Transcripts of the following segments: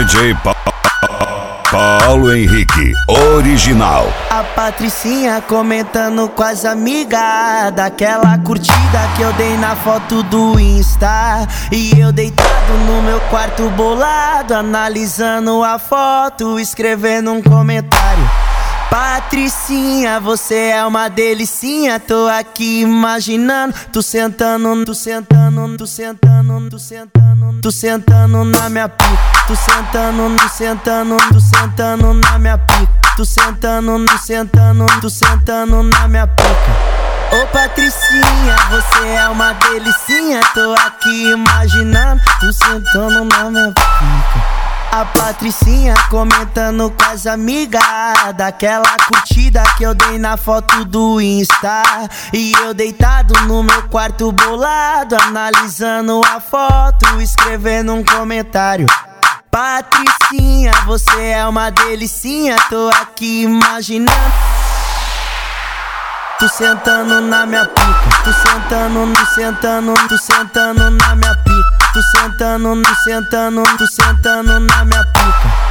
DJ Paulo Henrique, original. A Patricinha comentando com as amigas daquela curtida que eu dei na foto do Insta. E eu deitado no meu quarto bolado, analisando a foto, escrevendo um comentário: Patricinha, você é uma delicinha. Tô aqui imaginando, tu sentando, tu sentando, tu sentando, tu sentando, tu sentando na minha pica. Tu sentando, tu sentando, tu sentando na minha pica. Tu sentando, tu sentando, tu sentando na minha pica. Ô Patricinha, você é uma delicinha. Tô aqui imaginando, tu sentando na minha pica. A Patricinha comentando com as amigas daquela curtida que eu dei na foto do Insta. E eu deitado no meu quarto bolado, analisando a foto, escrevendo um comentário: Patricinha, você é uma delicinha. Tô aqui imaginando, tu sentando na minha pica. Tu sentando, tu sentando, tu sentando na minha pica. Tu sentando, tu sentando, tu sentando na minha pica.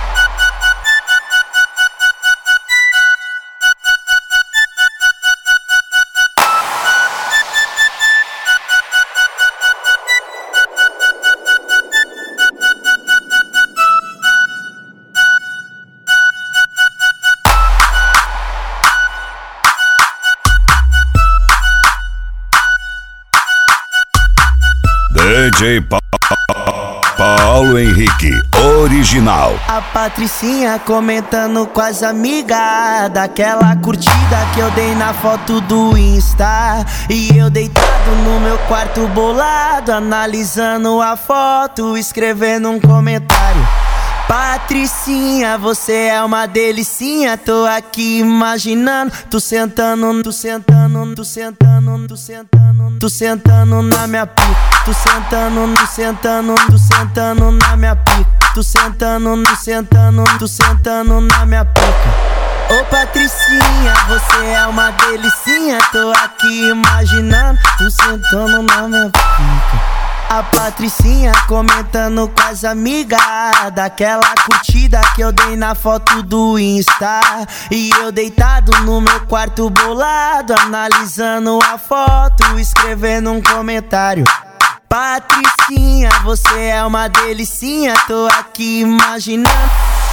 DJ Paulo Henrique, original. A Patricinha comentando com as amigas daquela curtida que eu dei na foto do Insta. E eu deitado no meu quarto bolado, analisando a foto, escrevendo um comentário: Patricinha, você é uma delicinha. Tô aqui imaginando, tu sentando, tu sentando, tu sentando, tu sentando, tu sentando na minha pica. Tu sentando, tu sentando, tu sentando na minha pica. Tu sentando, tu sentando, tu sentando na minha pica. Ô Patricinha, você é uma delicinha. Tô aqui imaginando, tu sentando na minha pica. A Patricinha comentando com as amigas daquela curtida que eu dei na foto do Insta. E eu deitado no meu quarto bolado, analisando a foto, escrevendo um comentário: Patricinha, você é uma delicinha. Tô aqui imaginando,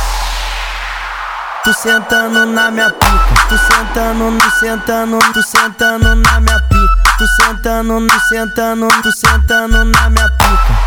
tu sentando na minha pica. Tu sentando, tu sentando, tu sentando na minha pica. Tu sentando, tu sentando, tu sentando na minha pica.